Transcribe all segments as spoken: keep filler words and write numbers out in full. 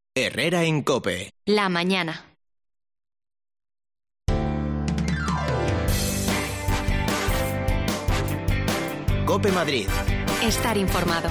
Herrera en COPE. La mañana. COPE Madrid. Estar informado.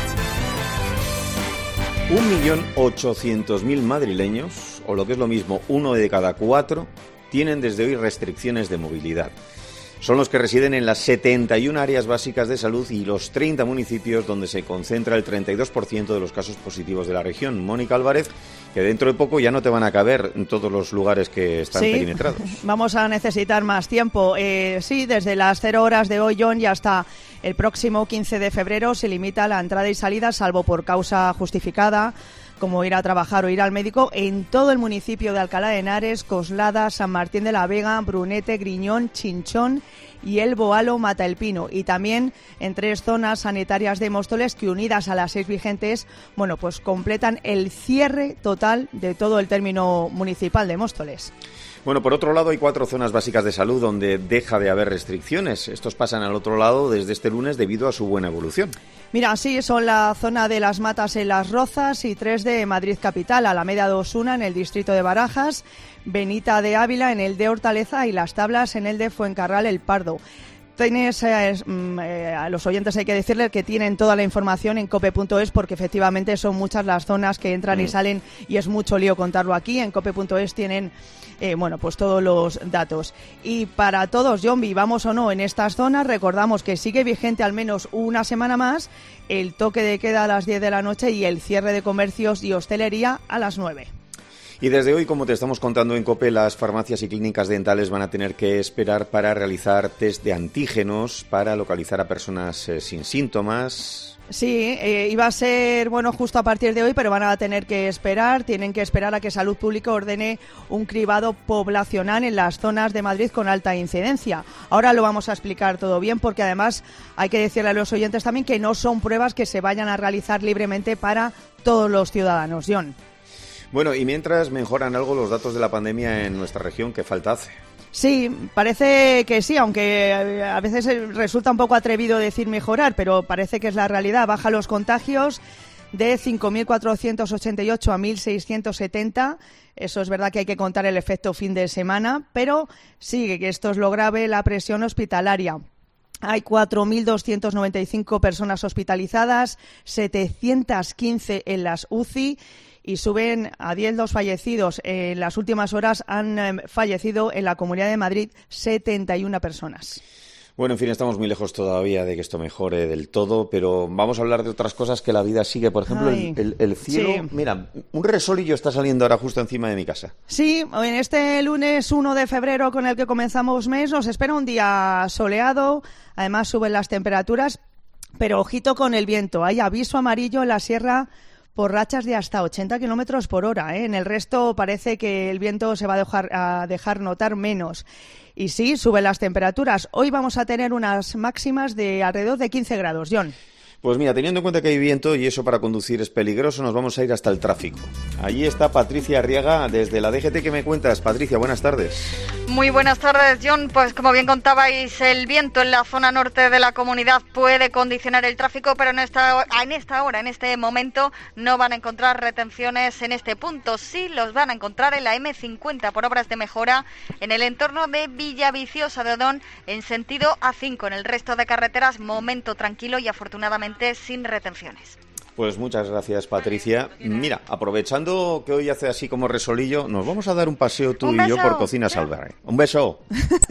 Un millón ochocientos mil madrileños, o lo que es lo mismo, uno de cada cuatro, tienen desde hoy restricciones de movilidad. Son los que residen en las setenta y una áreas básicas de salud y los treinta municipios donde se concentra el treinta y dos por ciento de los casos positivos de la región. Mónica Álvarez, que dentro de poco ya no te van a caber en todos los lugares que están sí, perimetrados. Vamos a necesitar más tiempo. Eh, sí, desde las cero horas de hoy, John, y hasta el próximo quince de febrero se limita la entrada y salida, salvo por causa justificada, como ir a trabajar o ir al médico, en todo el municipio de Alcalá de Henares, Coslada, San Martín de la Vega, Brunete, Griñón, Chinchón y El Boalo, Mata el Pino, y también en tres zonas sanitarias de Móstoles que, unidas a las seis vigentes, bueno, pues completan el cierre total de todo el término municipal de Móstoles. Bueno, por otro lado, hay cuatro zonas básicas de salud donde deja de haber restricciones. Estos pasan al otro lado desde este lunes debido a su buena evolución. Mira, sí, son la zona de Las Matas en Las Rozas y tres de Madrid Capital, Alameda de Osuna en el distrito de Barajas, Benita de Ávila en el de Hortaleza y Las Tablas en el de Fuencarral el Pardo. Tienes, eh, eh, a los oyentes hay que decirles que tienen toda la información en cope punto es, porque efectivamente son muchas las zonas que entran mm. y salen y es mucho lío contarlo aquí. En cope punto es tienen eh, bueno, pues todos los datos. Y para todos, John, vivamos o no en estas zonas, recordamos que sigue vigente al menos una semana más el toque de queda a las diez de la noche y el cierre de comercios y hostelería a las nueve. Y desde hoy, como te estamos contando en COPE, las farmacias y clínicas dentales van a tener que esperar para realizar test de antígenos para localizar a personas eh, sin síntomas. Sí, eh, iba a ser, bueno, justo a partir de hoy, pero van a tener que esperar, tienen que esperar a que Salud Pública ordene un cribado poblacional en las zonas de Madrid con alta incidencia. Ahora lo vamos a explicar todo bien, porque además hay que decirle a los oyentes también que no son pruebas que se vayan a realizar libremente para todos los ciudadanos, John. Bueno, y mientras mejoran algo los datos de la pandemia en nuestra región, ¿qué falta hace? Sí, parece que sí, aunque a veces resulta un poco atrevido decir mejorar, pero parece que es la realidad. Bajan los contagios de cinco mil cuatrocientos ochenta y ocho a mil seiscientos setenta. Eso es verdad que hay que contar el efecto fin de semana, pero sigue, que esto es lo grave, la presión hospitalaria. Hay cuatro mil doscientas noventa y cinco personas hospitalizadas, setecientos quince en las U C I, y suben a diez los fallecidos. En las últimas horas han eh, fallecido en la Comunidad de Madrid setenta y una personas. Bueno, en fin, estamos muy lejos todavía de que esto mejore del todo, pero vamos a hablar de otras cosas que la vida sigue. Por ejemplo, el, el, el cielo. Sí. Mira, un resolillo está saliendo ahora justo encima de mi casa. Sí, en este lunes uno de febrero con el que comenzamos mes nos espera un día soleado. Además suben las temperaturas, pero ojito con el viento. Hay aviso amarillo en la sierra por rachas de hasta ochenta kilómetros por hora, ¿eh? En el resto parece que el viento se va a dejar, a dejar notar menos. Y sí, suben las temperaturas. Hoy vamos a tener unas máximas de alrededor de quince grados, John. Pues mira, teniendo en cuenta que hay viento y eso para conducir es peligroso, nos vamos a ir hasta el tráfico. Allí está Patricia Arriaga desde la D G T. ¿Qué me cuentas, Patricia? Buenas tardes. Muy buenas tardes, John. Pues como bien contabais, el viento en la zona norte de la comunidad puede condicionar el tráfico, pero en esta, en esta hora, en este momento, no van a encontrar retenciones en este punto. Sí los van a encontrar en la eme cincuenta por obras de mejora en el entorno de Villaviciosa de Odón en sentido A cinco. En el resto de carreteras, momento tranquilo y afortunadamente sin retenciones. Pues muchas gracias, Patricia. Mira, aprovechando que hoy hace así como resolillo, nos vamos a dar un paseo tú y yo por Cocina Salve. ¡Un beso!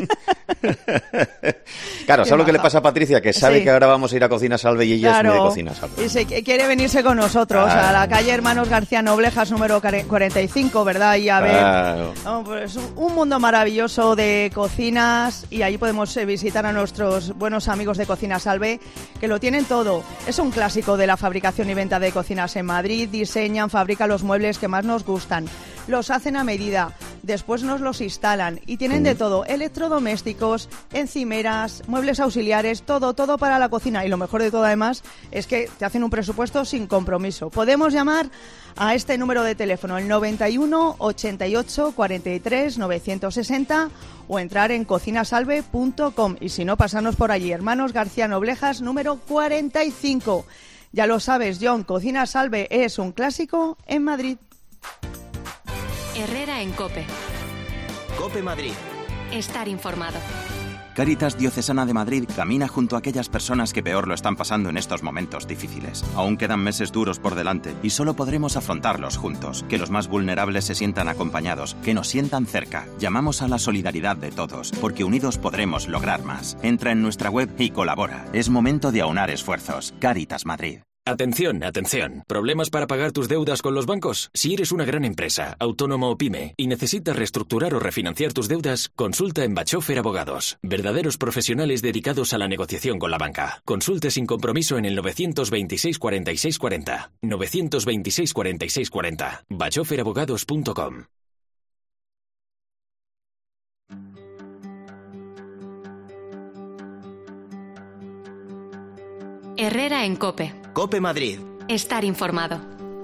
Claro, ¿sabes lo que le pasa a Patricia? Que sabe sí. que ahora vamos a ir a Cocina Salve y ella claro. es muy de Cocina Salve. Y se quiere venirse con nosotros claro. a la calle Hermanos García Noblejas número cuarenta y cinco, ¿verdad? Y a ver, claro. oh, pues un mundo maravilloso de cocinas, y ahí podemos visitar a nuestros buenos amigos de Cocina Salve, que lo tienen todo. Es un clásico de la fabricación y venta de cocinas en Madrid. Diseñan, fabrican los muebles que más nos gustan, los hacen a medida, después nos los instalan y tienen de todo: electrodomésticos, encimeras, muebles auxiliares, todo, todo para la cocina. Y lo mejor de todo además es que te hacen un presupuesto sin compromiso. Podemos llamar a este número de teléfono, el noventa y uno, ochenta y ocho, cuarenta y tres, novecientos sesenta, o entrar en cocinasalve punto com, y si no, pasarnos por allí, Hermanos García Noblejas número cuarenta y cinco. Ya lo sabes, John, Cocina Salve es un clásico en Madrid. Herrera en COPE. COPE Madrid. Estar informado. Cáritas Diocesana de Madrid camina junto a aquellas personas que peor lo están pasando en estos momentos difíciles. Aún quedan meses duros por delante y solo podremos afrontarlos juntos. Que los más vulnerables se sientan acompañados, que nos sientan cerca. Llamamos a la solidaridad de todos, porque unidos podremos lograr más. Entra en nuestra web y colabora. Es momento de aunar esfuerzos. Cáritas Madrid. Atención, atención. ¿Problemas para pagar tus deudas con los bancos? Si eres una gran empresa, autónomo o pyme y necesitas reestructurar o refinanciar tus deudas, consulta en Bachofer Abogados. Verdaderos profesionales dedicados a la negociación con la banca. Consulte sin compromiso en el novecientos veintiséis cuarenta y seis cuarenta. novecientos veintiséis cuarenta y seis cuarenta. bachofer abogados punto com. Herrera en COPE. COPE Madrid. Estar informado.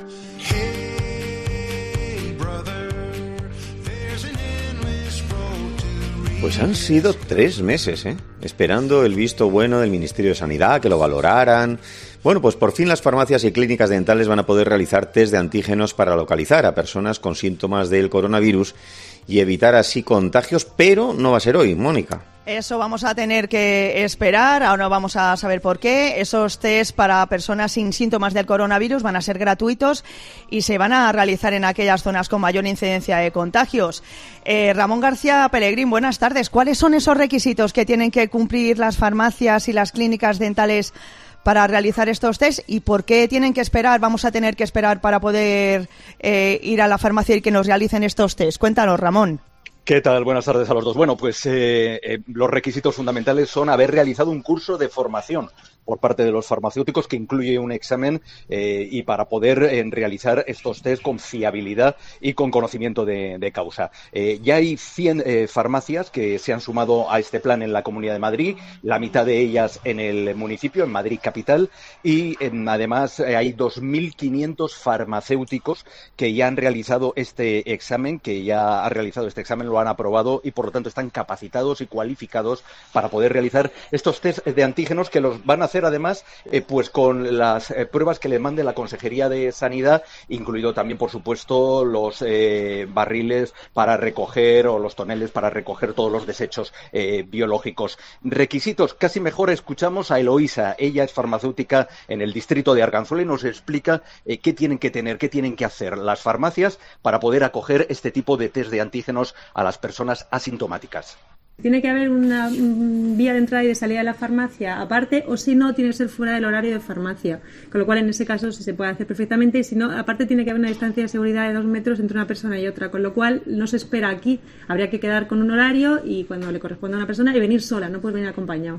Pues han sido tres meses, ¿eh? Esperando el visto bueno del Ministerio de Sanidad, que lo valoraran. Bueno, pues por fin las farmacias y clínicas dentales van a poder realizar test de antígenos para localizar a personas con síntomas del coronavirus y evitar así contagios, pero no va a ser hoy, Mónica. Eso vamos a tener que esperar, ahora vamos a saber por qué. Esos test para personas sin síntomas del coronavirus van a ser gratuitos y se van a realizar en aquellas zonas con mayor incidencia de contagios. Eh, Ramón García Pellegrín, buenas tardes. ¿Cuáles son esos requisitos que tienen que cumplir las farmacias y las clínicas dentales para realizar estos test y por qué tienen que esperar, vamos a tener que esperar para poder eh, ir a la farmacia y que nos realicen estos test? Cuéntanos, Ramón. ¿Qué tal? Buenas tardes a los dos. Bueno, pues eh, eh, los requisitos fundamentales son haber realizado un curso de formación por parte de los farmacéuticos que incluye un examen eh, y para poder eh, realizar estos test con fiabilidad y con conocimiento de, de causa. Eh, ya hay cien eh, farmacias que se han sumado a este plan en la Comunidad de Madrid, la mitad de ellas en el municipio, en Madrid capital, y eh, además eh, hay dos mil quinientos farmacéuticos que ya han realizado este examen, que ya ha realizado este examen, lo han aprobado y por lo tanto están capacitados y cualificados para poder realizar estos test de antígenos que los van a hacer además eh, pues con las eh, pruebas que le mande la Consejería de Sanidad, incluido también por supuesto los eh, barriles para recoger o los toneles para recoger todos los desechos eh, biológicos. Requisitos, casi mejor escuchamos a Eloísa, ella es farmacéutica en el distrito de Arganzuela y nos explica eh, qué tienen que tener, qué tienen que hacer las farmacias para poder acoger este tipo de test de antígenos a las personas asintomáticas. Tiene que haber una um, vía de entrada y de salida de la farmacia aparte, o si no, tiene que ser fuera del horario de farmacia, con lo cual en ese caso sí se puede hacer perfectamente, y si no, aparte tiene que haber una distancia de seguridad de dos metros entre una persona y otra, con lo cual no se espera aquí, habría que quedar con un horario y cuando le corresponda a una persona y venir sola, no puede venir acompañado.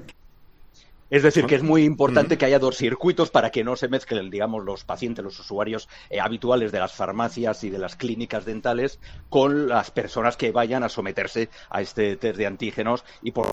Es decir, que es muy importante que haya dos circuitos para que no se mezclen, digamos, los pacientes, los usuarios eh, habituales de las farmacias y de las clínicas dentales con las personas que vayan a someterse a este test de antígenos y por...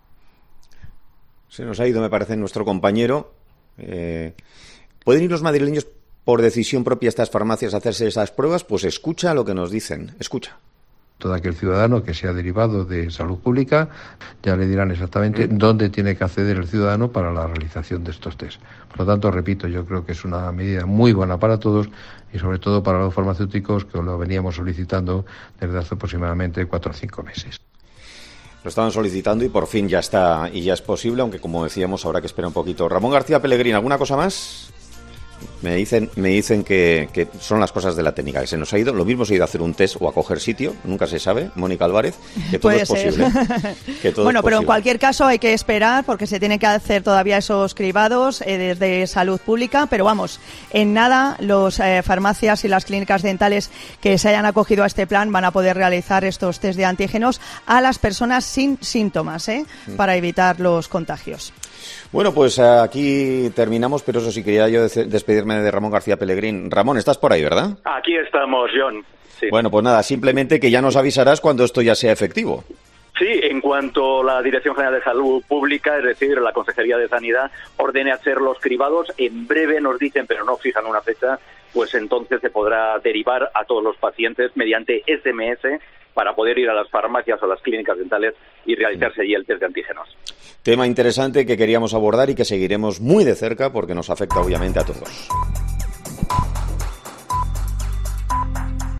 Se nos ha ido, me parece, nuestro compañero. Eh, ¿Pueden ir los madrileños por decisión propia a estas farmacias a hacerse esas pruebas? Pues escucha lo que nos dicen. Escucha. Todo aquel ciudadano que sea derivado de salud pública, ya le dirán exactamente dónde tiene que acceder el ciudadano para la realización de estos test. Por lo tanto, repito, yo creo que es una medida muy buena para todos y sobre todo para los farmacéuticos, que lo veníamos solicitando desde hace aproximadamente cuatro o cinco meses. Lo estaban solicitando y por fin ya está y ya es posible, aunque como decíamos habrá que esperar un poquito. Ramón García Pellegrín, ¿alguna cosa más? Me dicen, me dicen que, que son las cosas de la técnica, que se nos ha ido. Lo mismo se ha ido a hacer un test o a coger sitio, nunca se sabe, Mónica Álvarez, que todo Puede es posible. Que todo bueno, es pero en posible. cualquier caso hay que esperar porque se tienen que hacer todavía esos cribados eh, desde salud pública, pero vamos, en nada los eh, farmacias y las clínicas dentales que se hayan acogido a este plan van a poder realizar estos test de antígenos a las personas sin síntomas, ¿eh? Mm. para evitar los contagios. Bueno, pues aquí terminamos, pero eso sí, quería yo despedirme de Ramón García Pellegrín. Ramón, estás por ahí, ¿verdad? Aquí estamos, John. Sí. Bueno, pues nada, simplemente que ya nos avisarás cuando esto ya sea efectivo. Sí, en cuanto la Dirección General de Salud Pública, es decir, la Consejería de Sanidad, ordene hacer los cribados, en breve nos dicen, pero no fijan una fecha, pues entonces se podrá derivar a todos los pacientes mediante ese eme ese para poder ir a las farmacias o las clínicas dentales y realizarse allí el test de antígenos. Tema interesante que queríamos abordar y que seguiremos muy de cerca porque nos afecta obviamente a todos.